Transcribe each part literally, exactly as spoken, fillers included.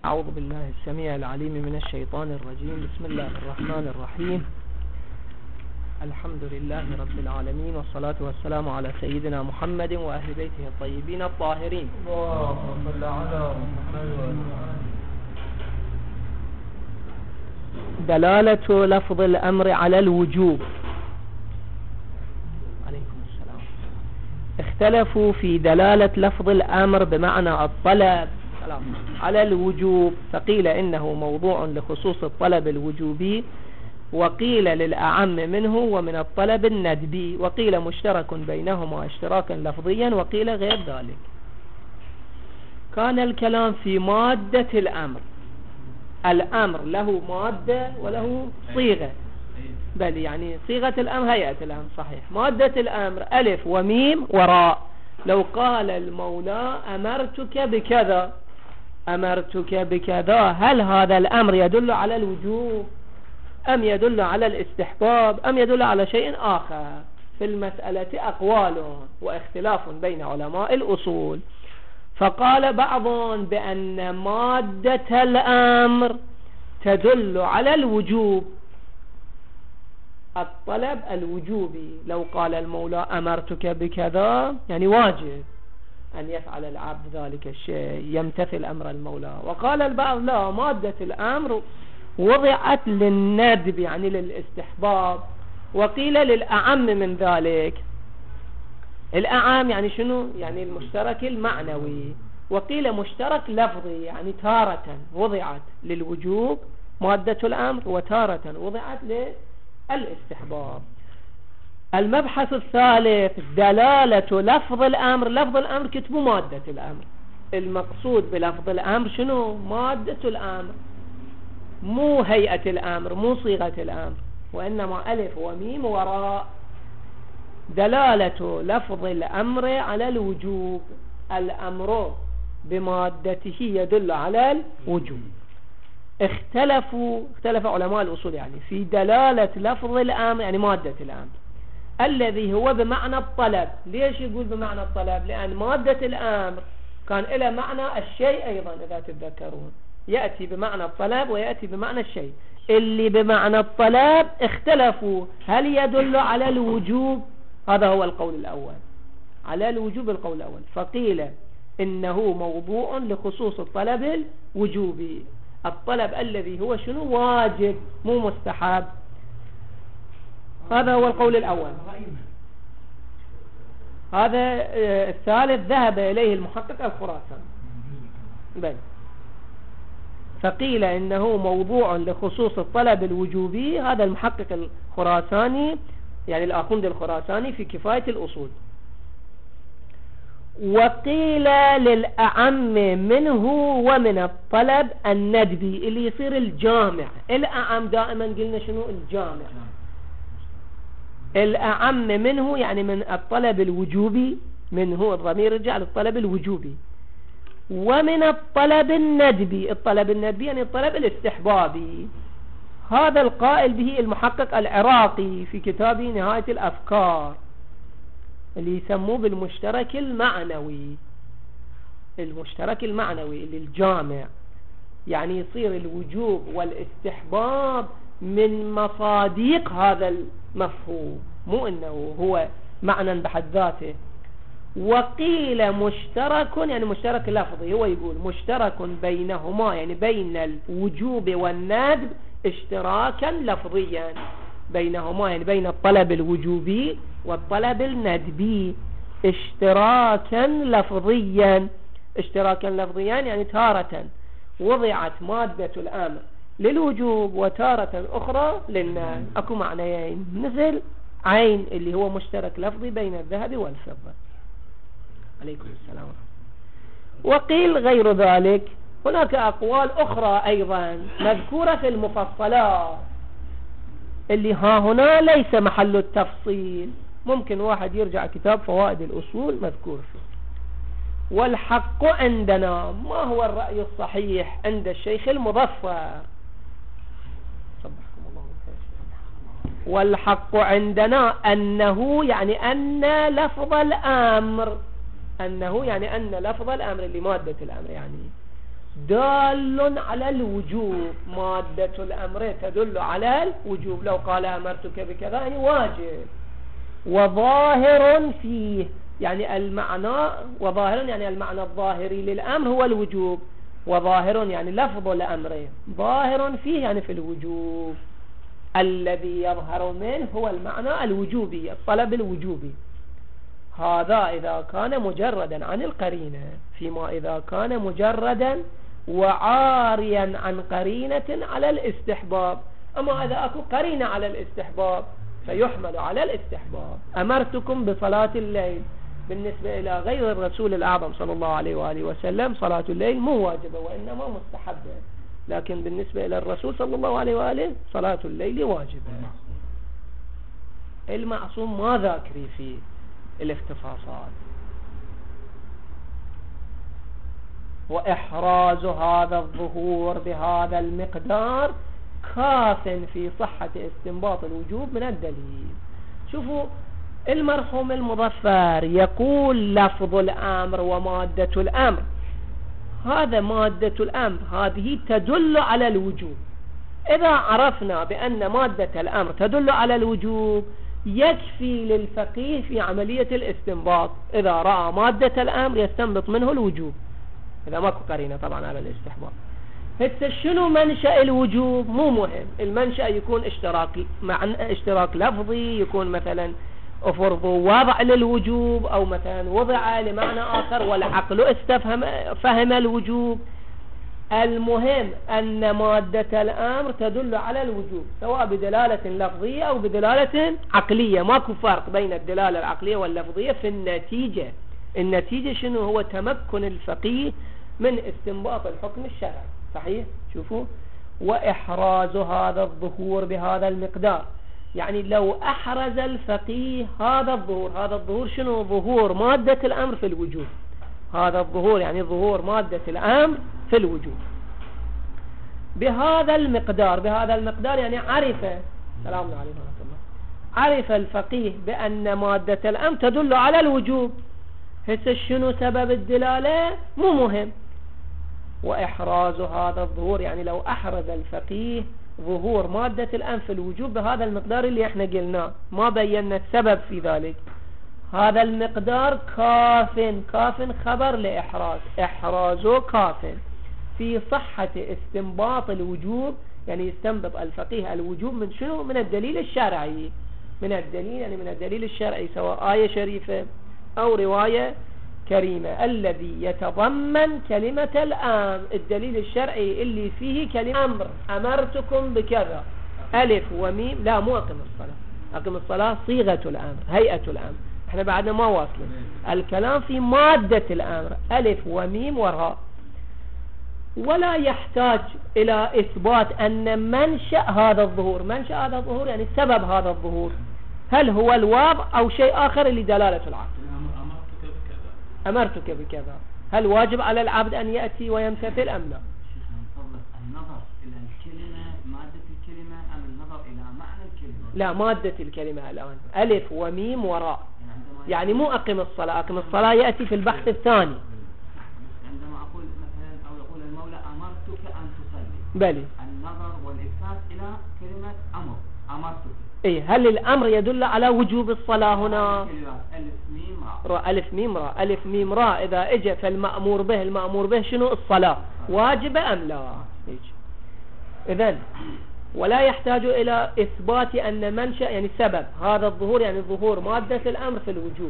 أعوذ بالله السميع العليم من الشيطان الرجيم. بسم الله الرحمن الرحيم. الحمد لله رب العالمين، والصلاة والسلام على سيدنا محمد وأهل بيته الطيبين الطاهرين. اللهم صل على محمد. دلالة لفظ الأمر على الوجوب. عليكم السلام. اختلفوا في دلالة لفظ الأمر بمعنى الطلب على الوجوب، فقيل إنه موضوع لخصوص الطلب الوجوبي، وقيل للأعم منه ومن الطلب الندبي، وقيل مشترك بينهما اشتراكا لفظيا، وقيل غير ذلك. كان الكلام في مادة الأمر. الأمر له مادة وله صيغة، بل يعني صيغة الأمر هيئة الأمر صحيح. مادة الأمر ألف وميم وراء. لو قال المولى أمرتك بكذا، أمرتك بكذا، هل هذا الأمر يدل على الوجوب أم يدل على الاستحباب أم يدل على شيء آخر؟ في المسألة أقوال واختلاف بين علماء الأصول. فقال بعضهم بأن مادة الأمر تدل على الوجوب، الطلب الوجوبي. لو قال المولى أمرتك بكذا يعني واجب أن يفعل العبد ذلك الشيء، يمتثل أمر المولى. وقال البعض لا، مادة الأمر وضعت للندب يعني للاستحباب. وقيل للأعم من ذلك. الأعم يعني شنو؟ يعني المشترك المعنوي. وقيل مشترك لفظي، يعني تارة وضعت للوجوب مادة الأمر، وتارة وضعت للاستحباب. المبحث الثالث دلالة لفظ الأمر. لفظ الأمر كتبوا مادة الأمر. المقصود بلفظ الأمر شنو؟ مادة الأمر، مو هيئة الأمر، مو صيغة الأمر، وإنما ألف وميم وراء. دلالة لفظ الأمر على الوجوب. الأمر بمادته يدل على الوجوب. اختلفوا اختلف علماء الأصول يعني في دلالة لفظ الأمر يعني مادة الأمر الذي هو بمعنى الطلب. ليش يقول بمعنى الطلب؟ لأن مادة الأمر كان إلى معنى الشيء أيضا، إذا تتذكرون يأتي بمعنى الطلب ويأتي بمعنى الشيء. اللي بمعنى الطلب اختلفوا هل يدل على الوجوب. هذا هو القول الأول، على الوجوب القول الأول. فقيل إنه موضوع لخصوص الطلب الوجوبي، الطلب الذي هو شنو؟ واجب مو مستحب. هذا هو القول الأول. هذا الثالث ذهب إليه المحقق الخراساني. بل فقيل إنه موضوع لخصوص الطلب الوجوبي، هذا المحقق الخراساني يعني الآخوند الخراساني في كفاية الأصول. وقيل للأعم منه ومن الطلب الندبي، اللي يصير الجامع. الأعم دائما قلنا شنو؟ الجامع. الأعم منه يعني من الطلب الوجوبي، منه الضمير رجع للطلب الوجوبي. ومن الطلب الندبي، الطلب الندبي يعني الطلب الاستحبابي. هذا القائل به المحقق العراقي في كتابه نهاية الأفكار، اللي يسموه بالمشترك المعنوي. المشترك المعنوي اللي الجامع يعني يصير الوجوب والاستحباب من مصاديق هذا المفهوم، مو انه هو معنى بحد ذاته. وقيل مشترك يعني مشترك لفظي، هو يقول مشترك بينهما يعني بين الوجوب والندب اشتراكا لفظيا، بينهما يعني بين الطلب الوجوبي والطلب الندبي اشتراكا لفظيا. اشتراكا لفظيا يعني تارة وضعت مادة الأمر للوجوب وتارة أخرى للندب. أكو معنيين، مثل عين اللي هو مشترك لفظي بين الذهب والفضة. عليكم السلام. وقيل غير ذلك. هناك أقوال أخرى أيضا مذكورة في المفصلات، اللي ها هنا ليس محل التفصيل. ممكن واحد يرجع كتاب فوائد الأصول مذكور فيه. والحق عندنا، ما هو الرأي الصحيح عند الشيخ المظفر؟ صبحكم الله بالخير. والحق عندنا أنه يعني أن لفظ الأمر، أنه يعني أن لفظ الأمر اللي مادة الأمر يعني دال على الوجوب، مادة الأمر تدل على الوجوب. لو قال أمرتك بكذا يعني واجب. وظاهر فيه يعني المعنى، وظاهر يعني المعنى الظاهري للأمر هو الوجوب، وظاهر يعني لفظ الأمر، ظاهر فيه يعني في الوجوب. الذي يظهر منه هو المعنى الوجوبي، الطلب الوجوبي. هذا إذا كان مجردا عن القرينة. فيما إذا كان مجردا وعاريا عن قرينة على الاستحباب. أما إذا أكو قرينة على الاستحباب فيحمل على الاستحباب. أمرتكم بصلاة الليل، بالنسبة إلى غير الرسول الأعظم صلى الله عليه وآله وسلم صلاة الليل مو واجبة وإنما مستحبة، لكن بالنسبة إلى الرسول صلى الله عليه وآله صلاة الليل واجبة. المعصوم ما ذاكري في الاختصاصات. وإحراز هذا الظهور بهذا المقدار كاف في صحة استنباط الوجوب من الدليل. شوفوا المرحوم المظفر يقول لفظ الأمر ومادة الأمر، هذا مادة الأمر هذه تدل على الوجوب. إذا عرفنا بأن مادة الأمر تدل على الوجوب يكفي للفقيه في عملية الاستنباط. إذا رأى مادة الأمر يستنبط منه الوجوب، إذا ماكو قرينة طبعا على الاستحباب. هسه شنو منشأ الوجوب؟ مو مهم، المنشأ يكون اشتراك معنى اشتراك لفظي، يكون مثلا فرض وضع للوجوب، أو مثلا وضع لمعنى آخر والعقل استفهم فهم الوجوب. المهم أن مادة الأمر تدل على الوجوب سواء بدلالة لفظية أو بدلالة عقلية. ماكو فرق بين الدلالة العقلية واللفظية في النتيجة. النتيجة شنو؟ هو تمكن الفقيه من استنباط الحكم الشرعي. صحيح؟ شوفوا، وإحراز هذا الظهور بهذا المقدار، يعني لو أحرز الفقيه هذا الظهور، هذا الظهور شنو؟ ظهور مادة الأمر في الوجوب. هذا الظهور يعني ظهور مادة الأمر في الوجوب بهذا المقدار. بهذا المقدار يعني عرف، سلام عليكم ورحمة الله، عرف الفقيه بأن مادة الأمر تدل على الوجوب. هسه شنو سبب الدلالة؟ مو مهم. وإحراز هذا الظهور يعني لو أحرز الفقيه ظهور مادة الأمر في الوجوب بهذا المقدار اللي احنا قلناه، ما بينا السبب في ذلك. هذا المقدار كاف، كاف خبر لإحراز، إحرازه كاف في صحة استنباط الوجوب. يعني يستنبط الفقيه الوجوب من شنو؟ من الدليل الشرعي. من الدليل يعني من الدليل الشرعي، سواء آية شريفة أو رواية كريمة، الذي يتضمن كلمة الأمر. الدليل الشرعي اللي فيه كلمة أمر، أمرتكم بكذا، ألف وميم. لا، مو أقم الصلاة، أقم الصلاة صيغة الأمر، هيئة الأمر، احنا بعدنا ما واصلين. الكلام في مادة الأمر، ألف وميم وراء. ولا يحتاج إلى إثبات أن منشأ هذا الظهور، منشأ هذا الظهور يعني سبب هذا الظهور، هل هو الوضع أو شيء آخر اللي دلالة العقل. أمرتك بكذا، هل واجب على العبد أن يأتي ويمتثل أم لا؟ النظر إلى الكلمة، مادة الكلمة، أم النظر إلى معنى الكلمة؟ لا، مادة الكلمة الآن، ألف وميم وراء، يعني مو أقم الصلاة. أقم الصلاة يأتي في البحث الثاني. عندما أقول مثلا أو يقول المولى أمرتك أن تصلي، بلي، النظر والإلتفات إلى كلمة أمر، أمرتك. إيه، هل الأمر يدل على وجوب الصلاة هنا؟ ألف ميم راء، ألف ميم راء، ألف ميم راء إذا إجا فالمأمور به، المأمور به شنو؟ الصلاة، واجبة أم لا؟ إذن ولا يحتاج إلى إثبات أن منشأ يعني سبب هذا الظهور، يعني ظهور مادة الأمر في الوجوب،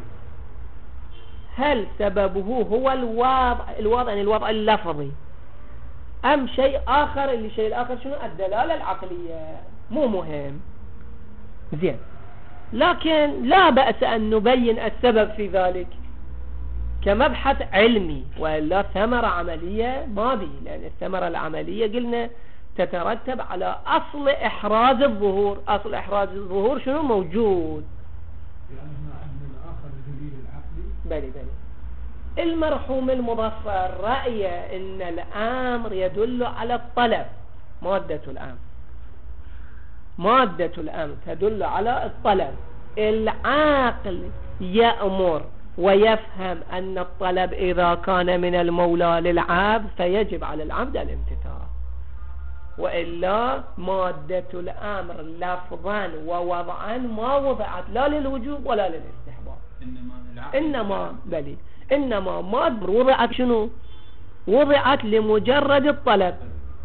هل سببه هو الوضع، الوضع يعني الوضع اللفظي، أم شيء آخر؟ اللي شيء الآخر شنو؟ الدلالة العقلية. مو مهم. زين، لكن لا بأس أن نبين السبب في ذلك كمبحث علمي، وإلا ثمرة عملية ما بي، لأن الثمرة العملية قلنا تترتب على أصل إحراز الظهور. أصل إحراز الظهور شنو؟ موجود. بلي بلي. المرحوم المظفر رأي إن الأمر يدل على الطلب، مادة الأمر، مادة الأمر تدل على الطلب. العاقل يأمر ويفهم أن الطلب إذا كان من المولى للعبد فيجب على العبد الامتثال، وإلا مادة الأمر لفظا ووضعا ما وضعت لا للوجوب ولا للاستحباب، إنما إنما بلي إنما مادة وضعت شنو؟ وضعت لمجرد الطلب،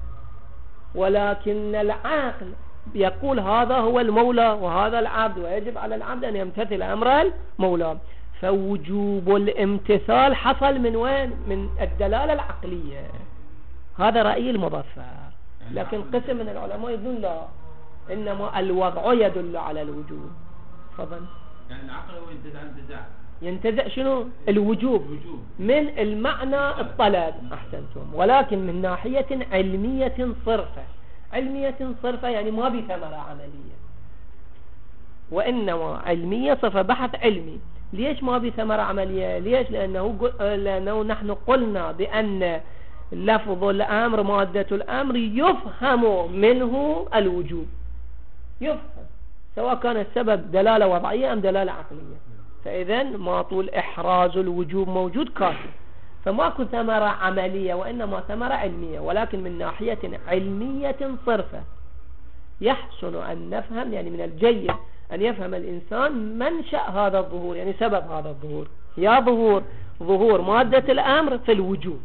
ولكن العقل يقول هذا هو المولى وهذا العبد ويجب على العبد أن يمتثل أمر المولى، فوجوب الامتثال حصل من وين؟ من الدلالة العقلية. هذا رأي المظفر، لكن قسم من العلماء يقولون لا، إنما الوضع يدل على الوجوب. فضل يعني العقل هو ينتزع انتزاع ينتزع شنو؟ الوجوب الوجوب من المعنى الطلب. أحسنتم، ولكن من ناحية علمية صرفة. علمية صرفة يعني ما بثمرة عملية، وإنما علمية صرفة، بحث علمي. ليش ما بثمرة عملية؟ ليش؟ لأنه, لأنه نحن قلنا بأن لفظ الأمر مادة الأمر يفهم منه الوجوب، يفهم سواء كان السبب دلالة وضعية أم دلالة عقلية، فإذا ما طول إحراز الوجوب موجود كافي، فماكو ثمرة عملية وإنما ثمرة علمية، ولكن من ناحية علمية صرفة يحسن أن نفهم، يعني من الجيد أن يفهم الإنسان منشأ هذا الظهور، يعني سبب هذا الظهور، يا ظهور ظهور مادة الأمر في الوجوب.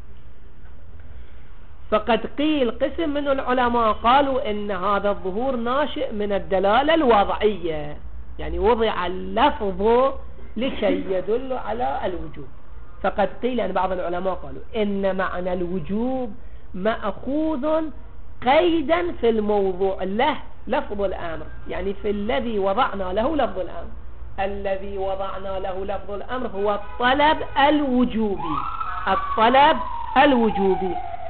فقد قيل قسم من العلماء قالوا إن هذا الظهور ناشئ من الدلالة الوضعية، يعني وضع اللفظ لكي يدل على الوجوب. فقد قيل أن بعض العلماء قالوا إن معنى الوجوب مأخوذ قيدا في الموضوع له لفظ الأمر، يعني في الذي وضعنا له لفظ الأمر. الذي وضعنا له لفظ الأمر هو الطلب الوجوبي، الطلب الوجوبي،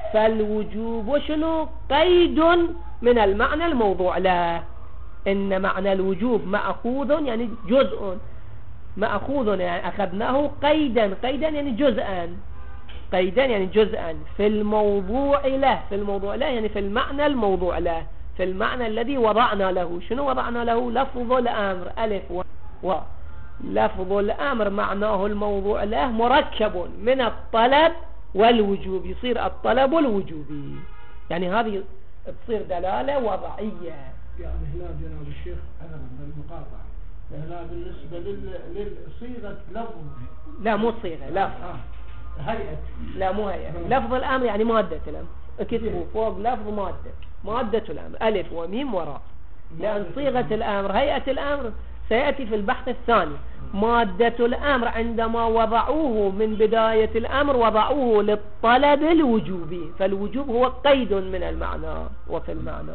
فالوجوب شنو؟ قيد من المعنى الموضوع له. إن معنى الوجوب مأخوذ يعني جزء، مأخوذ يعني أخذناه قيدا، قيدا يعني جزءا، قيدا يعني جزءا في الموضوع له، في الموضوع له يعني في المعنى الموضوع له، في المعنى الذي وضعنا له. شنو وضعنا له؟ لفظ الأمر، ألف و لفظ الأمر معناه الموضوع له مركب من الطلب والوجوب، يصير الطلب والوجوبي، يعني هذه تصير دلالة وضعية. يعني هنا جناب الشيخ أنا بالمقاطعة هنا بالنسبة للصيغة لفظ، لا مو صيغة، لا آه. هيئة، لا مو هيئة. لفظ الأمر يعني مادة الأمر، اكتبوا فوق لفظ مادة، مادة الأمر ألف وميم وراء، لأن صيغة الأمر هيئة الأمر سيأتي في البحث الثاني. مادة الأمر عندما وضعوه من بداية الأمر وضعوه للطلب الوجوبي، فالوجوب هو قيد من المعنى وفي المعنى.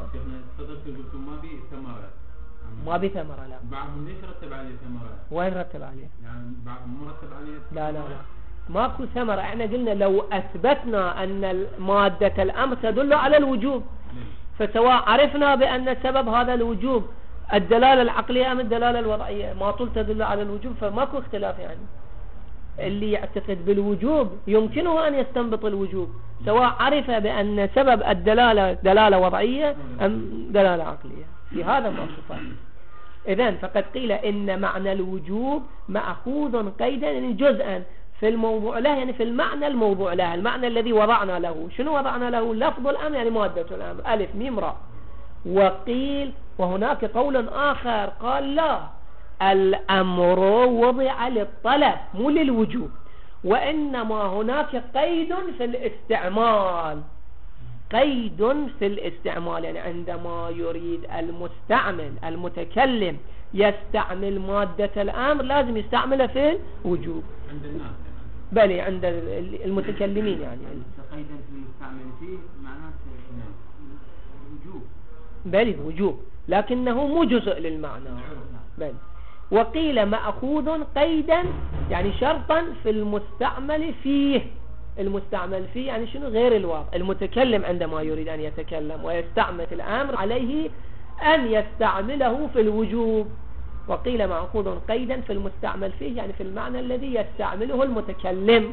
ما بي ثمرة، ما بثمرة، لا. بعضهم ليش رتب عليه ثمرة؟ وين رتب عليه؟ يعني بعضهم مرتب عليه لا لا لا ماكو ثمرة. احنا قلنا لو أثبتنا أن مادة الأمر تدل على الوجوب، فسواء عرفنا بأن سبب هذا الوجوب الدلالة العقلية أم الدلالة الوضعية، ما طول تدل على الوجوب، فماكو اختلاف. يعني اللي يعتقد بالوجوب يمكنه أن يستنبط الوجوب، سواء عرف بأن سبب الدلالة دلالة وضعية أم دلالة عقلية، في هذا ما فرق. إذن فقد قيل إن معنى الوجوب مأخوذ قيدا يعني جزءا في الموضوع له، يعني في المعنى الموضوع له، المعنى الذي وضعنا له. شنو وضعنا له؟ لفظ الأمر يعني مادة الأمر ألف ميم راء. وقيل وهناك قول آخر قال لا، الأمر وضع للطلب مو للوجوب، وإنما هناك قيد في الاستعمال، قيد في الاستعمال، يعني عندما يريد المستعمل المتكلم يستعمل مادة الأمر لازم يستعملها في الوجوب عند الناس، بلي عند المتكلمين. يعني قيدا في المستعمل فيه معناته وجوب، بلي وجوب، لكنه مو جزء للمعنى. بلي وقيل مأخوذ قيدا يعني شرطا في المستعمل فيه. المستعمل فيه يعني شنو؟ غير الواضح، المتكلم عندما يريد أن يتكلم ويستعمل الأمر عليه أن يستعمله في الوجوب. وقيل مأخوذ قيدا في المستعمل فيه يعني في المعنى الذي يستعمله المتكلم،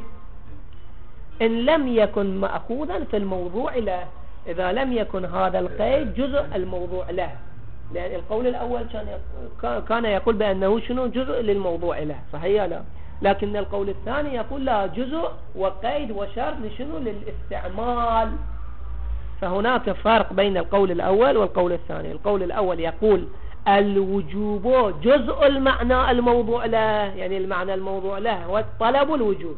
إن لم يكن مأخوذا في الموضوع له، إذا لم يكن هذا القيد جزء الموضوع له، لأن القول الأول كان كان يقول بأنه شنو؟ جزء للموضوع له، صحيح لا؟ لكن القول الثاني يقول لا، جزء وقيد وشرط لشنو؟ للاستعمال. فهناك فرق بين القول الأول والقول الثاني. القول الأول يقول الوجوب جزء المعنى الموضوع له، يعني المعنى الموضوع له هو الطلب والوجوب،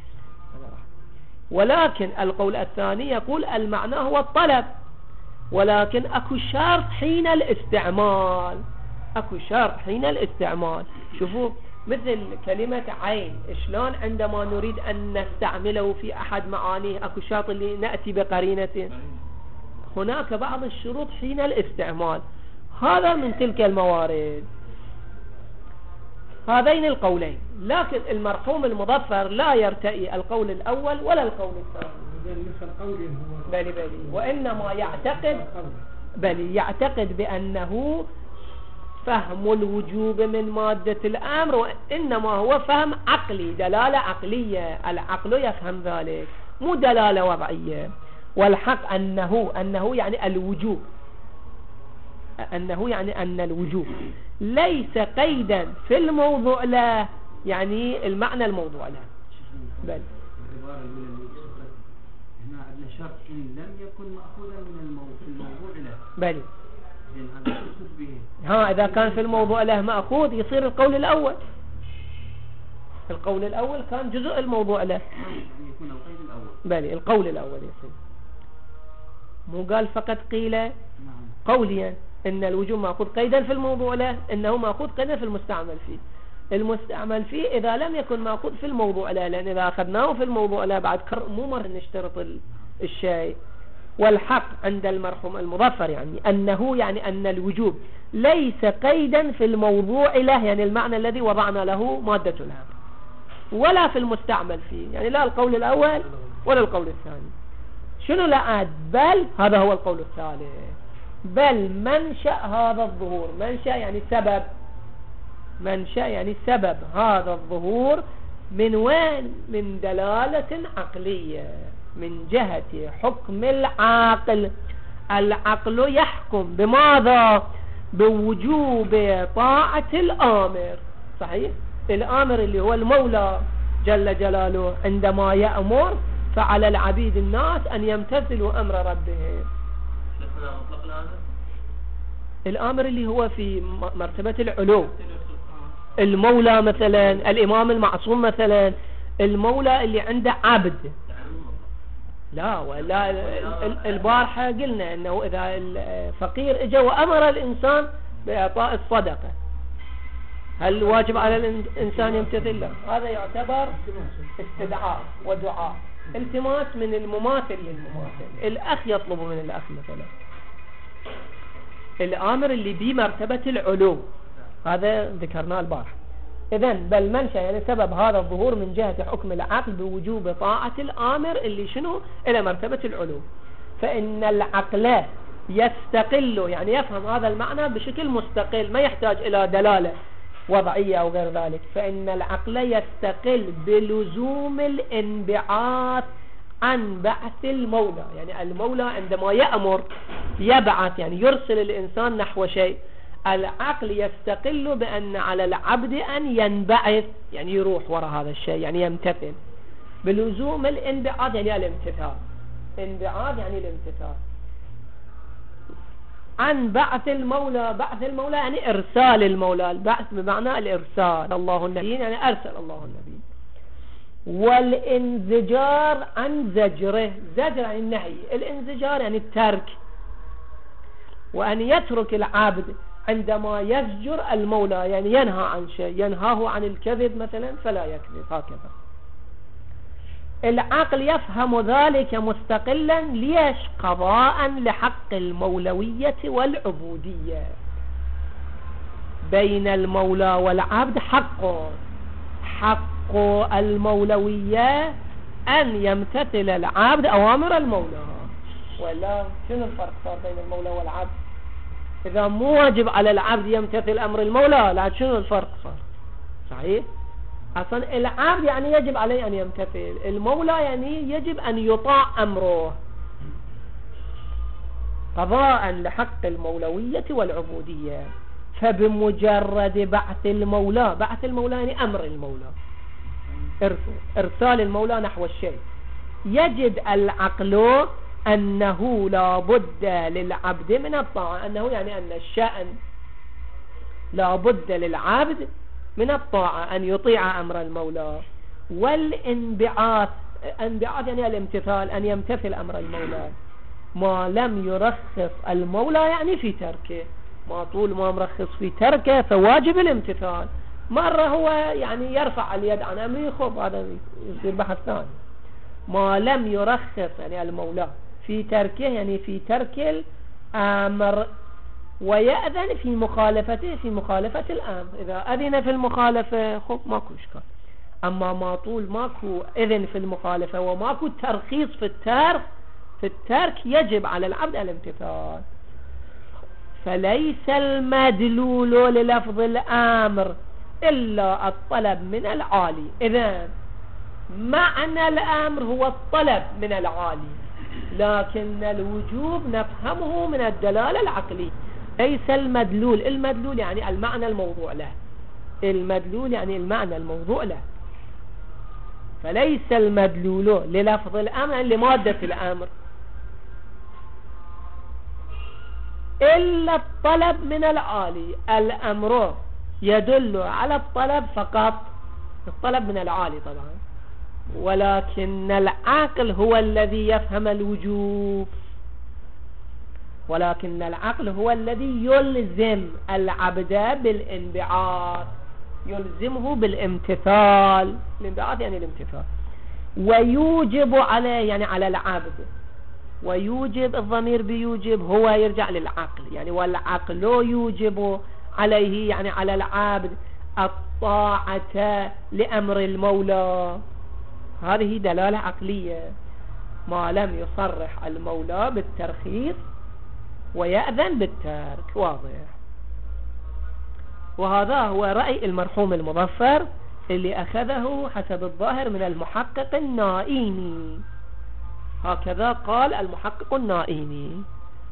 ولكن القول الثاني يقول المعنى هو الطلب، ولكن اكو شرط حين الاستعمال، اكو شرط حين الاستعمال. شوفوا مثل كلمة عين، شلون عندما نريد أن نستعمله في أحد معانيه اكو شرط اللي نأتي بقرينة، هناك بعض الشروط حين الاستعمال. هذا من تلك الموارد. هذين القولين، لكن المرحوم المظفر لا يرتئي القول الأول ولا القول الثاني، بل بل وإنما يعتقد بل يعتقد بأنه فهم الوجوب من مادة الأمر، وإنما هو فهم عقلي، دلالة عقلية، العقل يفهم ذلك، مو دلالة وضعية. والحق أنه أنه يعني الوجوب، أنه يعني أن الوجوب ليس قيدا في الموضوع له، يعني المعنى الموضوع له. بل هنا عندنا شرط إن لم يكن مأخوذا من الموضوع له. بل هذا يقصد به. ها إذا كان في الموضوع له مأخوذ يصير القول الأول. القول الأول كان جزء الموضوع له، يعني يكون القيد الأول. بل القول الأول يصير، مو قال فقط قيل نعم. قوليا إن الوجوب مأخوذ قيدا في الموضوع له، إنه مأخوذ قيدا في المستعمل فيه. المستعمل فيه إذا لم يكن مأخوذ في الموضوع له، لأن إذا أخذناه في الموضوع له بعد كر مو مر نشترط الشيء. والحق عند المرحوم المظفر يعني أنه يعني أن الوجوب ليس قيدا في الموضوع له، يعني المعنى الذي وضعنا له مادة الأمر، ولا في المستعمل فيه، يعني لا القول الأول ولا القول الثاني. شنو لا بل هذا هو القول الثالث. بل منشأ هذا الظهور، منشأ يعني سبب، منشأ يعني سبب هذا الظهور من وين؟ من دلالة عقلية، من جهة حكم العاقل. العقل يحكم بماذا؟ بوجوب طاعة الآمر، صحيح؟ الآمر اللي هو المولى جل جلاله عندما يأمر فعلى العبيد الناس أن يمتثلوا أمر ربهم. الآمر اللي هو في مرتبة العلو، المولى مثلا، الإمام المعصوم مثلا، المولى اللي عنده عبد. لا ولا البارحة قلنا أنه إذا الفقير اجى وأمر الإنسان بإعطاء الصدقة، هل واجب على الإنسان يمتثل له؟ هذا يعتبر استدعاء ودعاء، التماس من المماثل للمماثل. الأخ يطلب من الأخ مثلا، الآمر اللي بمرتبة العلو هذا ذكرناه البارحة. إذن بل منشأ يعني سبب هذا الظهور من جهة حكم العقل بوجوب طاعة الآمر اللي شنو إلى مرتبة العلو. فإن العقل يستقل، يعني يفهم هذا المعنى بشكل مستقل، ما يحتاج إلى دلالة وضعية أو غير ذلك. فإن العقل يستقل بلزوم الانبعاث عن بعث المولى، يعني المولى عندما يأمر يبعث، يعني يرسل الإنسان نحو شيء، العقل يستقل بأن على العبد أن ينبعث، يعني يروح وراء هذا الشيء، يعني يمتثل بلزوم الانبعاث، يعني الامتثال. انبعاث يعني الامتثال عن بعث المولى. بعث المولى يعني إرسال المولى، البعث بمعنى الإرسال. الله النبي يعني أرسل الله النبي. والانزجار عن زجره، زجر يعني النهي، الانزجار يعني الترك، وأن يترك العبد عندما يزجر المولى، يعني ينهى عن شيء، ينهاه عن الكذب مثلا فلا يكذب، هكذا. العقل يفهم ذلك مستقلا، ليش؟ قضاء لحق المولوية والعبودية. بين المولى والعبد حق، حق المولوية أن يمتثل العبد أوامر المولى، ولا شنو الفرق صار بين المولى والعبد؟ إذا مو واجب على العبد يمتثل أمر المولى، لا شنو الفرق صار؟ صحيح؟ أصلا العبد يعني يجب عليه أن يمتثل، المولى يعني يجب أن يطاع أمره. قضاء لحق المولوية والعبودية. فبمجرد بعث المولى، بعث المولى يعني أمر المولى، إرسال المولى نحو الشيء. يجد العقل أنه لا بد للعبد من الطاعة، أنه يعني أن الشأن لا بد للعبد من الطاعة، أن يطيع أمر المولى. والانبعاث، انبعاث يعني الامتثال، أن يمتثل أمر المولى، ما لم يرخص المولى يعني في تركه. ما طول ما مرخص في تركه فواجب الامتثال. مرة هو يعني يرفع اليد عن أمره، خب هذا يصير بحث ثاني. ما لم يرخص يعني المولى في تركه يعني في ترك الأمر، ويأذن في مخالفته في مخالفة الأمر. إذا أذن في المخالفة خب ماكو إشكال. أما ما طول ماكو إذن في المخالفة وماكو ترخيص في الترك في الترك يجب على العبد الامتثال. فليس المدلول للفظ الأمر إلا الطلب من العالي. إذن معنى الأمر هو الطلب من العالي، لكن الوجوب نفهمه من الدلالة العقلية. ليس المدلول، المدلول يعني المعنى الموضوع له، المدلول يعني المعنى الموضوع له. فليس المدلول للفظ الأمر لمادة الأمر إلا الطلب من العالي. الأمر يدل على الطلب فقط، الطلب من العالي طبعا، ولكن العقل هو الذي يفهم الوجوب، ولكن العقل هو الذي يلزم العبد بالانبعاث، يلزمه بالامتثال. الانبعاث يعني الامتثال. ويوجب عليه يعني على العبد، ويوجب الضمير بيوجب هو يرجع للعقل يعني، والعقل يوجب عليه يعني على العبد الطاعة لأمر المولى. هذه دلالة عقلية، ما لم يصرح المولى بالترخيص ويأذن بالترك. واضح. وهذا هو رأي المرحوم المظفر اللي أخذه حسب الظاهر من المحقق النائيني. هكذا قال المحقق النائيني.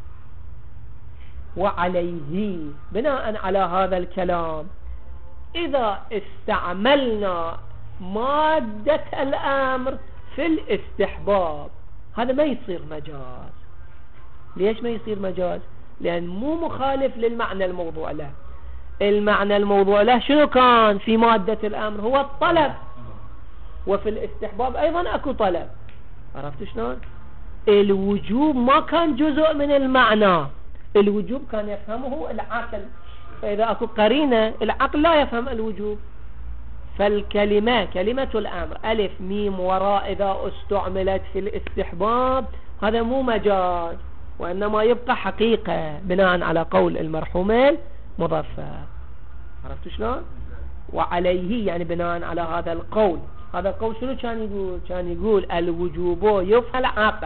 وعليه بناء على هذا الكلام إذا استعملنا مادة الأمر في الاستحباب هذا ما يصير مجاز. ليش ما يصير مجاز؟ لأن مو مخالف للمعنى الموضوع له. المعنى الموضوع له شنو كان في مادة الأمر؟ هو الطلب، وفي الاستحباب أيضا أكو طلب. عرفت شلون؟ الوجوب ما كان جزء من المعنى، الوجوب كان يفهمه العقل، فإذا أكو قرينة العقل لا يفهم الوجوب. فالكلمة كلمة الأمر ألف ميم وراء إذا استعملت في الاستحباب هذا مو مجاز، وإنما يبقى حقيقة بناء على قول المرحوم مظفر. عرفت شلون؟ وعليه يعني بناء على هذا القول. هذا القول شنو كان يقول؟ كان يقول الوجوب يفعل عقل،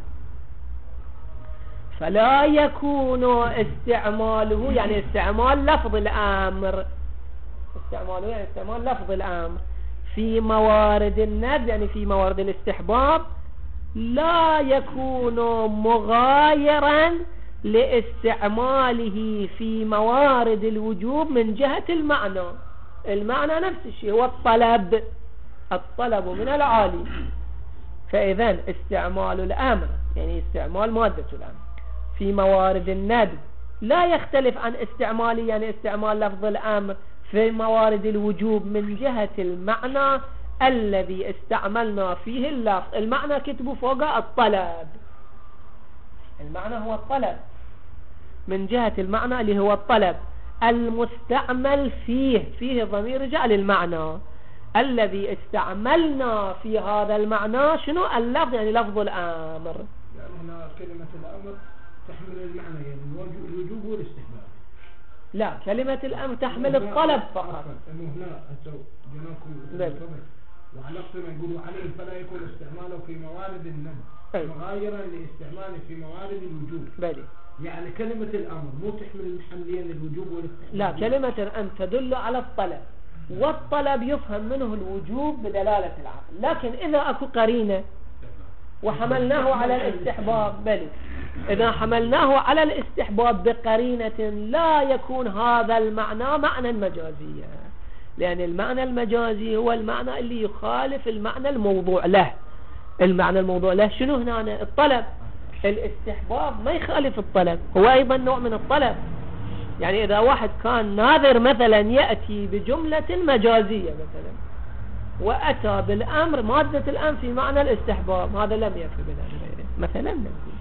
فلا يكون استعماله يعني استعمال لفظ الأمر، استعماله يعني استعمال لفظ الأمر في موارد الندب يعني في موارد الاستحباب لا يكون مغايرا لاستعماله في موارد الوجوب من جهة المعنى. المعنى نفس الشيء، هو الطلب، الطلب من العالي. فإذن استعمال الأمر يعني استعمال مادة الأمر في موارد الندب لا يختلف عن استعماله يعني استعمال لفظ الأمر في موارد الوجوب من جهة المعنى الذي استعملنا فيه اللفظ. المعنى كتبوا فوق الطلب، المعنى هو الطلب من جهة المعنى اللي هو الطلب المستعمل فيه، فيه ضمير رجع للمعنى الذي استعملنا في هذا المعنى شنو؟ اللفظ يعني لفظ الأمر. يعني هنا كلمة الأمر تحمل المعنى يعني الوجوب والاستحباب. لا، كلمة الأمر تحمل الطلب فقط. انه هنا جناكم وعلاقتنا يقولوا عليه فلا يكون استعماله في موارد الندب مغايرا لاستعماله في موارد الوجوب. بلي. يعني كلمة الأمر مو تحمل حمليا للوجوب والاستحباب. لا، كلمة الأمر تدل على الطلب، والطلب يفهم منه الوجوب بدلالة العقل. لكن إذا أكو قرينة وحملناه على الاستحباب، بلي إذا حملناه على الاستحباب بقرينة لا يكون هذا المعنى معنى مجازيا، لأن المعنى المجازي هو المعنى اللي يخالف المعنى الموضوع له. المعنى الموضوع له شنو هنا؟ الطلب. الاستحباب ما يخالف الطلب، هو أيضا نوع من الطلب. يعني إذا واحد كان ناظر مثلا يأتي بجملة مجازية مثلا وأتى بالأمر مادة الأمر في معنى الاستحباب، هذا لم يفي بالأمر مثلا.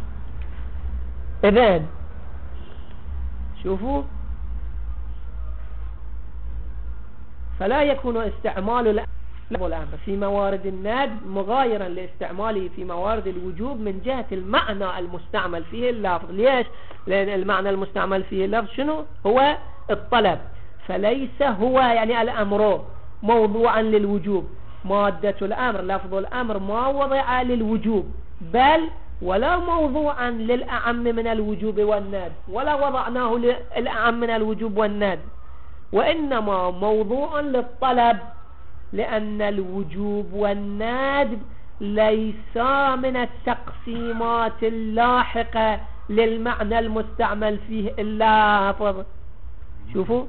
إذن شوفوا، فلا يكون استعمال الأمر في موارد الندب مغايرا لاستعماله في موارد الوجوب من جهة المعنى المستعمل فيه اللفظ. ليش؟ لأن المعنى المستعمل فيه اللفظ شنو؟ هو الطلب، فليس هو يعني الأمر موضوعا للوجوب. مادة الأمر لفظ الأمر ما وضع للوجوب، بل ولا موضوعا للأعم من الوجوب والندب، ولا وضعناه للأعم من الوجوب والندب، وإنما موضوع للطلب، لأن الوجوب والندب ليسا من التقسيمات اللاحقة للمعنى المستعمل فيه اللفظ. شوفوا،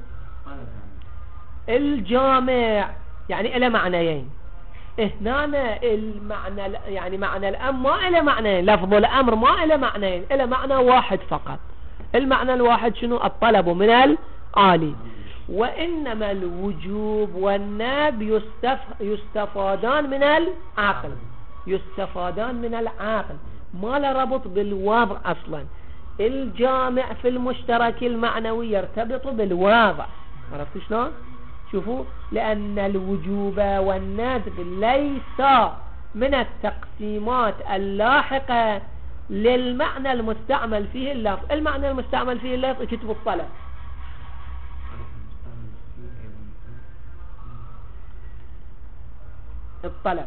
الجامع يعني إلى معنيين. هنا المعنى يعني معنى الأمر ما إلى معنيين، لفظ الأمر ما إلى معنيين، إلى معنى واحد فقط. المعنى الواحد شنو؟ الطلب من العالي. وإنما الوجوب والندب يستف... يستفادان من العقل، يستفادان من العقل، ما له ربط بالوضع أصلا. الجامع في المشترك المعنوي يرتبط بالوضع. عرفتوا شلون؟ شوفوا، لأن الوجوب والندب ليس من التقسيمات اللاحقة للمعنى المستعمل فيه اللفظ. المعنى المستعمل فيه اللفظ كتب الطلب. الطلب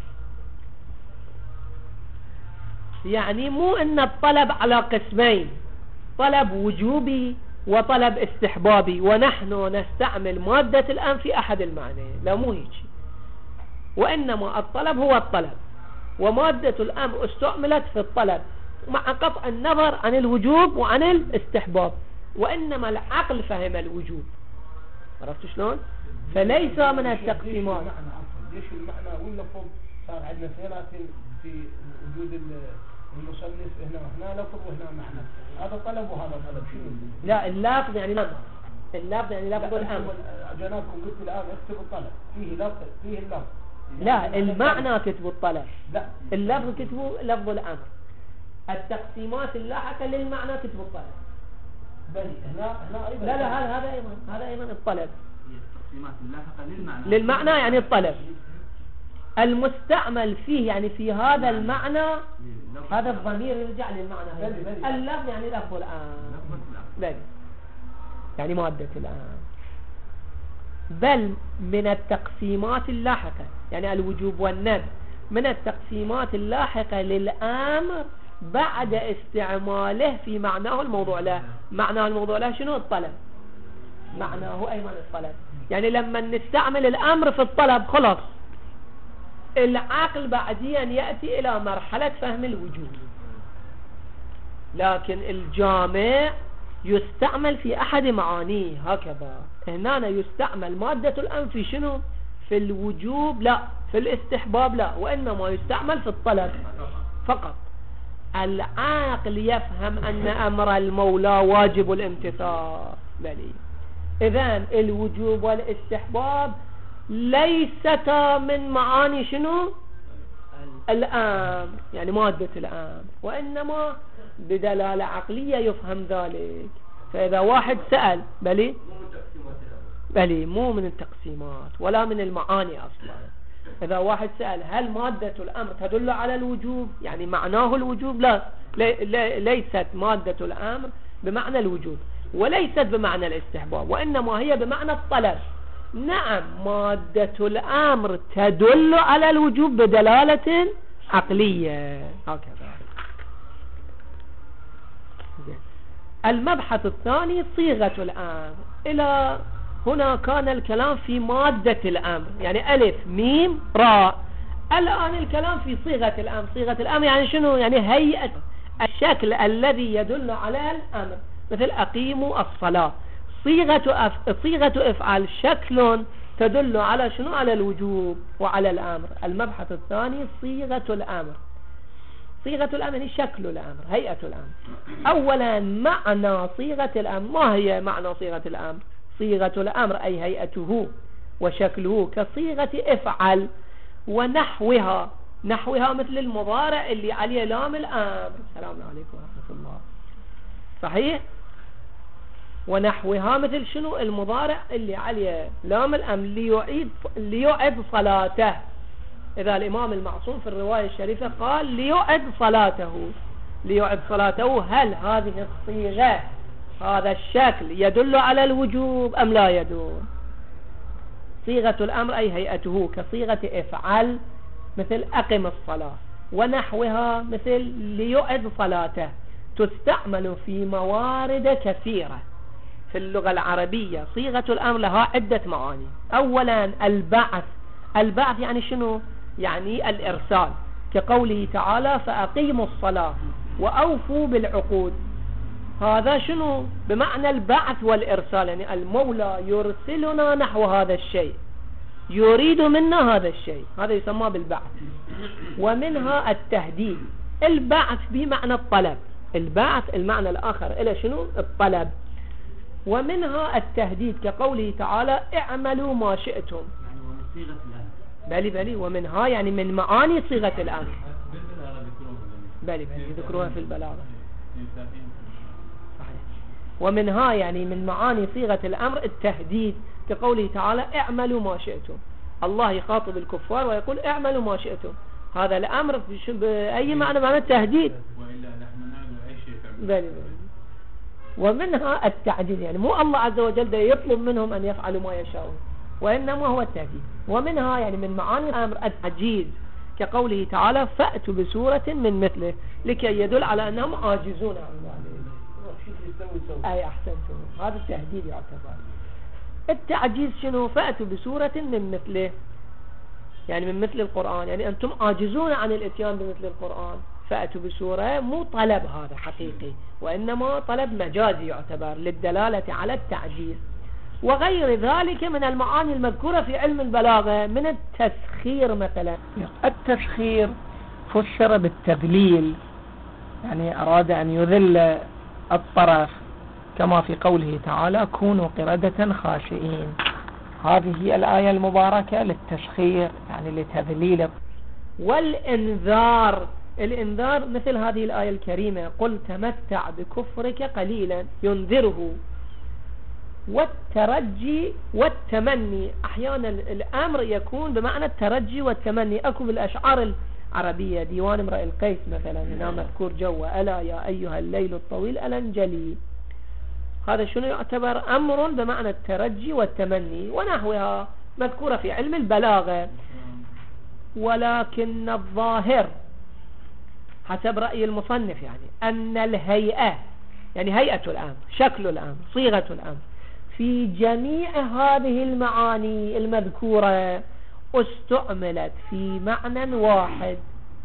يعني مو ان الطلب على قسمين، طلب وجوبي وطلب استحبابي، ونحن نستعمل مادة الأمر في أحد المعنيين. لا، مو هيك. وإنما الطلب هو الطلب، ومادة الأمر استعملت في الطلب مع قطع النظر عن الوجوب وعن الاستحباب، وإنما العقل فهم الوجوب. عرفتوا شلون؟ فليس من التقسيمات. ليش المعنى واللفظ صار عندنا سيرات في وجود المصنف هنا وهنا لفظ وهنا معنى؟ هذا طلب وهذا طلب. شنو؟ لا، اللفظ يعني لفظ، اللفظ يعني لفظ الأمر. جنابكم قلت الآن اكتبوا الطلب، فيه لفظ فيه اللفظ. لا، المعنى كتبوا الطلب، لا اللفظ كتبوا لفظ الأمر. التقسيمات اللاحقة للمعنى كتبوا الطلب. بل هنا هنا أيضا لا لا هذا هذا أيضا هذا أيضا الطلب. التقسيمات اللاحقة للمعنى للمعنى يعني الطلب المستعمل فيه، يعني في هذا المعنى هذا الضمير يرجع للمعنى. اللفظ يعني لفظ الآن، بل يعني مادة الآن، بل من التقسيمات اللاحقة، يعني الوجوب والندب من التقسيمات اللاحقة للأمر بعد استعماله في معناه الموضوع له. معناه الموضوع له شنو؟ الطلب. معناه أيضا الطلب. يعني لما نستعمل الأمر في الطلب خلاص العقل بعديا يأتي إلى مرحلة فهم الوجوب. لكن الجامع يستعمل في أحد معانيه هكذا. هنا يستعمل مادة الأمر في شنو؟ في الوجوب لا، في الاستحباب لا، وإنما يستعمل في الطلب فقط. العقل يفهم أن أمر المولى واجب الامتثال. بلي إذن الوجوب والاستحباب ليستا من معاني شنو؟ الآن يعني مادة الآن، وإنما بدلالة عقلية يفهم ذلك. فإذا واحد سأل بلي بلي مو من التقسيمات ولا من المعاني أصلا. إذا واحد سأل هل مادة الأمر تدل على الوجوب يعني معناه الوجوب؟ لا، لي ليست مادة الأمر بمعنى الوجوب وليست بمعنى الاستحباب، وإنما هي بمعنى الطلب. نعم، مادة الأمر تدل على الوجوب بدلالة عقلية هكذا. المبحث الثاني صيغة الأمر. إلى هنا كان الكلام في مادة الأمر، يعني ألف ميم راء. الآن الكلام في صيغة الأمر. صيغة الأمر يعني شنو؟ يعني هيئة الشكل الذي يدل على الأمر، مثل أقيموا الصلاة. صيغة أف... صيغة إفعال شكل تدل على شنو؟ على الوجوب وعلى الأمر. المبحث الثاني صيغة الأمر. صيغة الأمر هي شكل الأمر، هيئة الأمر. أولا معنى صيغة الأمر. ما هي معنى صيغة الأمر؟ صيغة الأمر أي هيئته وشكله كصيغة افعل ونحوها. نحوها مثل المضارع اللي عليه لام الأمر. السلام عليكم ورحمة الله. صحيح؟ ونحوها مثل شنو؟ المضارع اللي عليه لام الأمر ليعيد ليعد صلاته. إذا الإمام المعصوم في الرواية الشريفة قال ليعد صلاته، ليعد صلاته، هل هذه الصيغة هذا الشكل يدل على الوجوب أم لا يدل؟ صيغة الأمر أي هيئته كصيغة افعل مثل أقم الصلاة، ونحوها مثل ليعد صلاته. تستعمل في موارد كثيرة في اللغة العربية. صيغة الأمر لها عدة معاني. أولا البعث. البعث يعني شنو؟ يعني الإرسال، كقوله تعالى فأقيموا الصلاة وأوفوا بالعقود. هذا شنو؟ بمعنى البعث والإرسال، يعني المولى يرسلنا نحو هذا الشيء، يريد منا هذا الشيء، هذا يسمى بالبعث. ومنها التهديد. البعث بمعنى الطلب، البعث المعنى الآخر إلى شنو؟ الطلب. ومنها التهديد كقوله تعالى اعملوا ما شئتم. يعني ومن صيغة الأمر. بلي بلي ومنها يعني من معاني صيغة الأمر. بلي بلي ذكروها في البلاغة. صحيح. ومنها يعني من معاني صيغة الأمر التهديد كقوله تعالى اعملوا ما شئتم. الله يخاطب الكفار ويقول اعملوا ما شئتم. هذا الأمر بأي معنى؟ معنى التهديد. وإلا نحن نعمل أي شيء. بلي بلي. ومنها التعجيز، يعني مو الله عز وجل يطلب منهم أن يفعلوا ما يشاءون، وإنما هو التهديد. ومنها يعني من معاني الأمر التعجيز كقوله تعالى فأتوا بسورة من مثله، لكي يدل على أنهم عاجزون عن ذلك. أي أحسنتم، هذا التهديد يعتبر. التعجيز شنو؟ فأتوا بسورة من مثله، يعني من مثل القرآن، يعني أنتم عاجزون عن الاتيان بمثل القرآن. فأتوا بسورة مو طلب هذا حقيقي، وإنما طلب مجازي يعتبر للدلالة على التعجيز. وغير ذلك من المعاني المذكورة في علم البلاغة من التسخير مثلا. التسخير فسر بالتذليل، يعني أراد أن يذل الطرف كما في قوله تعالى كونوا قردة خاشئين. هذه الآية المباركة للتسخير يعني لتذليل. والإنذار. الإنذار مثل هذه الآية الكريمة قل تمتع بكفرك قليلا ينذره. والترجي والتمني. أحيانا الأمر يكون بمعنى الترجي والتمني. أكو بالأشعار العربية ديوان امرئ القيس مثلا هنا مذكور جوا ألا يا أيها الليل الطويل ألا انجلي. هذا شنو يعتبر؟ أمر بمعنى الترجي والتمني ونحوها مذكورة في علم البلاغة. ولكن الظاهر حسب رأي المصنف يعني أن الهيئة يعني هيئة الأمر، شكل الأمر، صيغة الأمر في جميع هذه المعاني المذكورة استعملت في معنى واحد.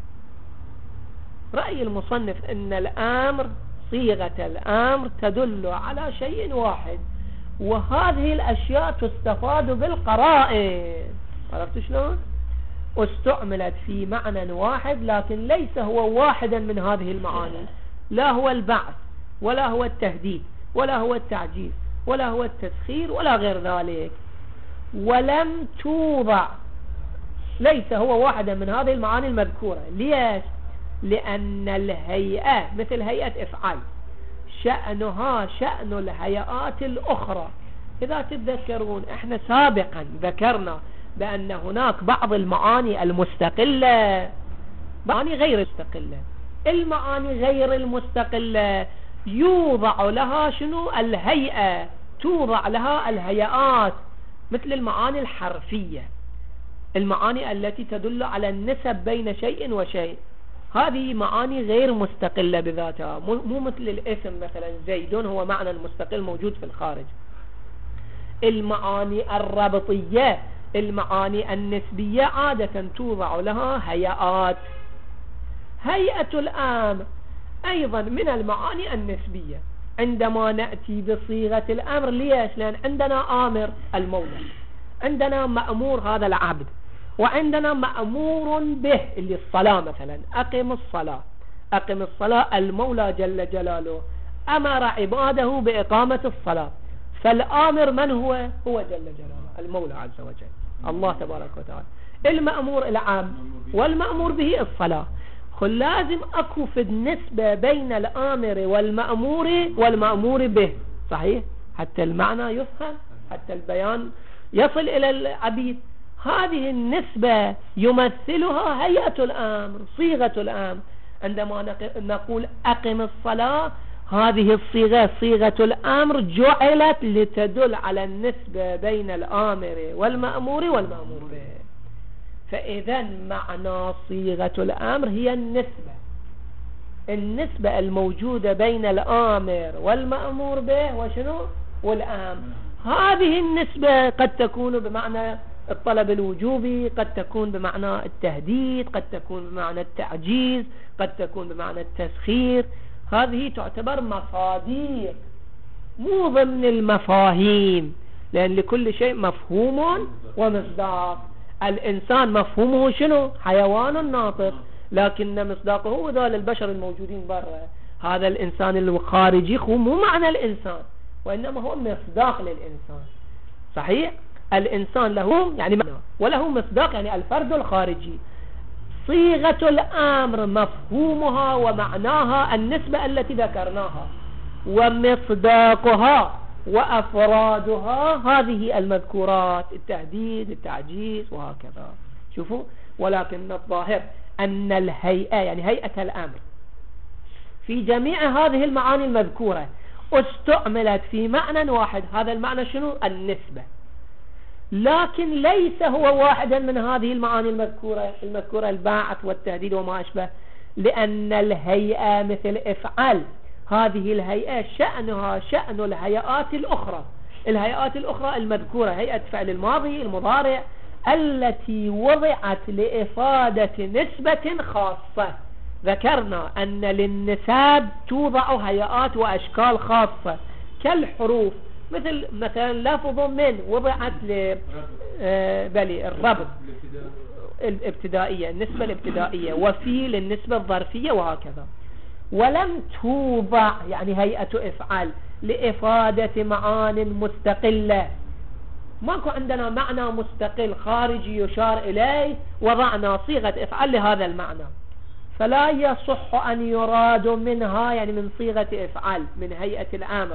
رأي المصنف أن الأمر صيغة الأمر تدل على شيء واحد، وهذه الأشياء تستفاد بالقرائن. عرفت شلون؟ استعملت في معنى واحد، لكن ليس هو واحدا من هذه المعاني. لا هو البعث ولا هو التهديد ولا هو التعجيز ولا هو التسخير ولا غير ذلك. ولم توضع، ليس هو واحدا من هذه المعاني المذكورة. ليش؟ لأن الهيئة مثل هيئة افعال شأنها شأن الهيئات الأخرى. إذا تتذكرون احنا سابقا ذكرنا بأن هناك بعض المعاني المستقلة معاني غير مستقلة. المعاني غير المستقلة يوضع لها شنو؟ الهيئة، توضع لها الهيئات، مثل المعاني الحرفية، المعاني التي تدل على النسب بين شيء وشيء. هذه معاني غير مستقلة بذاتها، مو مثل الاسم مثلا زيد هو معنى مستقل موجود في الخارج. المعاني الربطية، المعاني النسبية عادة توضع لها هيئات. هيئة الأمر أيضا من المعاني النسبية عندما نأتي بصيغة الأمر. ليش؟ لأن عندنا آمر المولى، عندنا مأمور هذا العبد، وعندنا مأمور به اللي الصلاة مثلا، أقم الصلاة. أقم الصلاة، المولى جل جلاله أمر عباده بإقامة الصلاة، فالآمر من هو؟ هو جل جلاله المولى عز وجل الله تبارك وتعالى. المأمور العام والمأمور به الصلاة. خل لازم أكو في النسبة بين الآمر والمأمور والمأمور به، صحيح؟ حتى المعنى يفهم، حتى البيان يصل إلى العبيد. هذه النسبة يمثلها هيئة الأمر، صيغة الأمر. عندما نقول أقم الصلاة، هذه الصيغة صيغة الأمر جعلت لتدل على النسبة بين الآمر والمأمور والمأمور به. فإذا معنى صيغة الأمر هي النسبة، النسبة الموجودة بين الآمر والمأمور به وشنو؟ والأمر. هذه النسبة قد تكون بمعنى الطلب الوجوبي، قد تكون بمعنى التهديد، قد تكون بمعنى التعجيز، قد تكون بمعنى التسخير. هذه تعتبر مصادر مو ضمن المفاهيم، لأن لكل شيء مفهوم ومصداق. الإنسان مفهومه شنو؟ حيوان ناطق، لكن مصداقه هو ذول البشر الموجودين برا. هذا الإنسان الخارجي هو مو معنى الإنسان، وإنما هو مصداق للإنسان. صحيح؟ الإنسان له يعني معنى وله مصداق، يعني الفرد الخارجي. صيغة الأمر مفهومها ومعناها النسبة التي ذكرناها، ومصداقها وأفرادها هذه المذكورات، التهديد، التعجيز، وهكذا. شوفوا، ولكن الظاهر أن الهيئة يعني هيئة الأمر في جميع هذه المعاني المذكورة استعملت في معنى واحد. هذا المعنى شنو؟ النسبة. لكن ليس هو واحدا من هذه المعاني المذكورة المذكورة الباعث والتهديد وما أشبه، لأن الهيئة مثل افعل، هذه الهيئة شأنها شأن الهيئات الأخرى. الهيئات الأخرى المذكورة هيئة فعل الماضي المضارع التي وضعت لإفادة نسبة خاصة. ذكرنا أن للنساب توضع هيئات وأشكال خاصة كالحروف، مثل مثلا لفظ من وضعت ل آه بلي الربط الابتدائية، النسبة الابتدائية، وفي للنسبة الظرفية، وهكذا. ولم توضع يعني هيئة افعال لإفادة معان مستقلة. ماكو عندنا معنى مستقل خارجي يشار إليه وضعنا صيغة افعال لهذا المعنى، فلا يصح أن يراد منها يعني من صيغة افعال من هيئة الأمر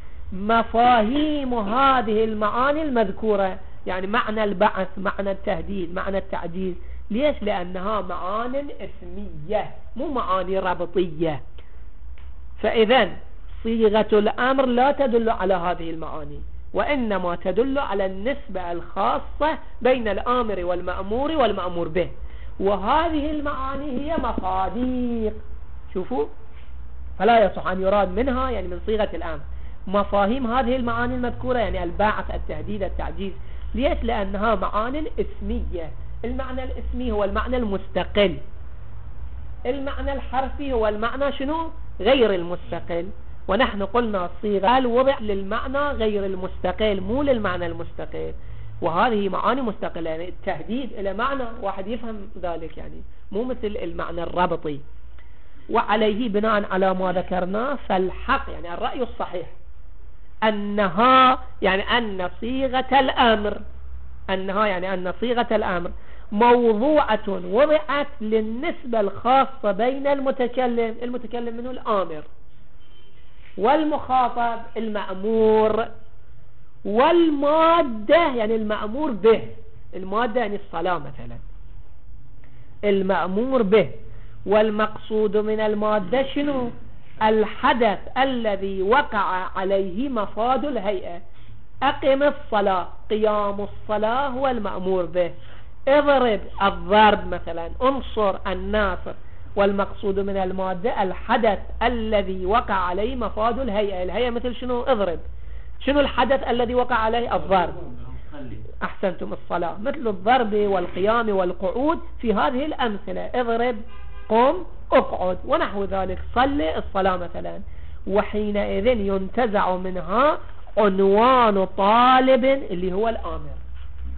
مفاهيم هذه المعاني المذكورة، يعني معنى البعث، معنى التهديد، معنى التعجيز. ليش؟ لأنها معان اسمية مو معاني ربطية. فإذا صيغة الأمر لا تدل على هذه المعاني، وإنما تدل على النسبة الخاصة بين الآمر والمأمور والمأمور به، وهذه المعاني هي مصادق. شوفوا، فلا يصح أن يراد منها يعني من صيغة الأمر مفاهيم هذه المعاني المذكورة، يعني الباعث، التهديد، التعجيز. ليش؟ لأنها معاني اسمية. المعنى الاسمي هو المعنى المستقل، المعنى الحرفي هو المعنى شنو؟ غير المستقل. ونحن قلنا صيغة الوضع للمعنى غير المستقل مو للمعنى المستقل، وهذه معاني مستقلة. يعني التهديد إلى معنى واحد يفهم ذلك، يعني مو مثل المعنى الربطي. وعليه بناء على ما ذكرناه فالحق يعني الرأي الصحيح أنها يعني أن صيغة الأمر أنها يعني أن صيغة الأمر موضوعة وضعت للنسبة الخاصة بين المتكلم المتكلم منه الآمر والمخاطب المأمور، والمادة يعني المأمور به. المادة يعني الصلاة مثلا، المأمور به. والمقصود من المادة شنو؟ الحدث الذي وقع عليه مفاد الهيئة. أقم الصلاة، قيام الصلاة هو المأمور به. اضرب، الضرب مثلا. انصر، الناصر. والمقصود من المادة الحدث الذي وقع عليه مفاد الهيئة. الهيئة مثل شنو؟ اضرب. شنو الحدث الذي وقع عليه؟ الضرب. أحسنتم، الصلاة مثل الضرب والقيام والقعود في هذه الأمثلة. اضرب، قم، اقعد، ونحو ذلك. صلي الصلاة مثلا. وحينئذ ينتزع منها عنوان طالب اللي هو الآمر.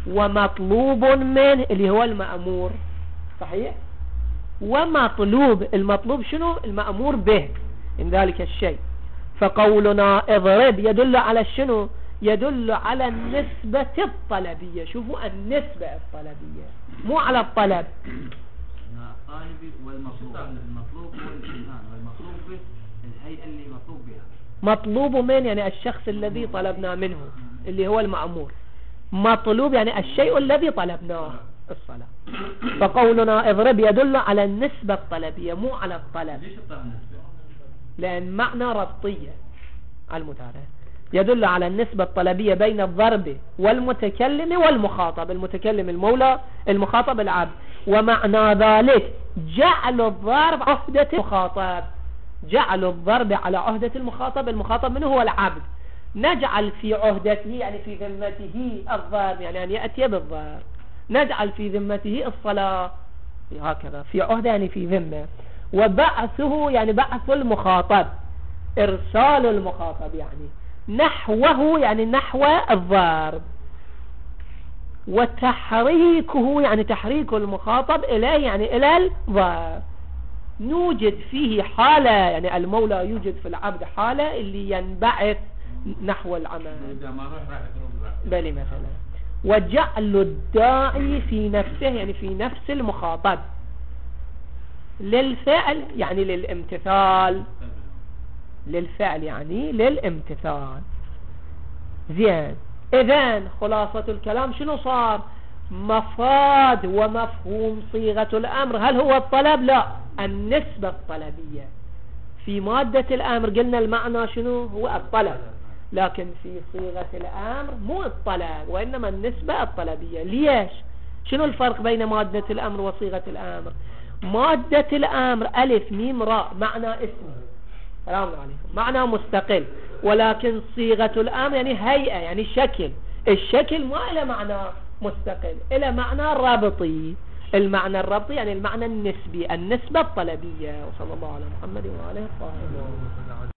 ومطلوب منه اللي هو المأمور، صحيح؟ ومطلوب، المطلوب شنو؟ المأمور به من ذلك الشيء. فقولنا اضرب يدل على شنو؟ يدل على النسبة الطلبية. شوفوا النسبة الطلبية مو على الطلب. الطالب والمطلوب، المطلوب هو الإنسان والمطلوب به الهيئة اللي مطلوب بها. مطلوب من يعني الشخص الذي طلبنا منه اللي هو المأمور، مطلوب يعني الشيء الذي طلبناه، الصلاة. فقولنا اضرب يدل على النسبة الطلبية مو على الطلب. ليش الطلب نسبة؟ لأن معنى ربطية المتابعة يدل على النسبة الطلبية بين الضرب والمتكلم والمخاطب، المتكلم المولى، المخاطب العبد. ومعنى ذلك جعل الضرب عهدة المخاطب، جعل الضرب على عهدة المخاطب، المخاطب منه هو العبد. نجعل في عهدته يعني في ذمته الضرب، يعني أن يأتي بالضرب. نجعل في ذمته الصلاة، هكذا في عهدة يعني في ذمة. وبعثه يعني بعث المخاطب، إرسال المخاطب يعني نحوه يعني نحو الضرب. وتحريكه يعني تحريك المخاطب إليه يعني إلى الضرب. نوجد فيه حالة يعني المولى يوجد في العبد حالة اللي ينبعث نحو العمل. إذا ما روح راح يضرب راح. بلي مثلا. وجعل الداعي في نفسه يعني في نفس المخاطب للفعل يعني للامتثال، للفعل يعني للامتثال. زين، إذن خلاصة الكلام شنو صار؟ مفاد ومفهوم صيغة الأمر هل هو الطلب؟ لا، النسبة الطلبية. في مادة الأمر قلنا المعنى شنو؟ هو الطلب، لكن في صيغة الأمر مو الطلب وإنما النسبة الطلبية. ليش؟ شنو الفرق بين مادة الأمر وصيغة الأمر؟ مادة الأمر ألف ميم راء معنى اسمي، السلام عليكم، معنى مستقل. ولكن صيغة الأمر يعني هيئة يعني شكل، الشكل ما إلى معنى مستقل، إلى معنى رابطي. المعنى الرابطي يعني المعنى النسبي، النسبة الطلبية. وصلى الله على محمد وآله الطاهرين.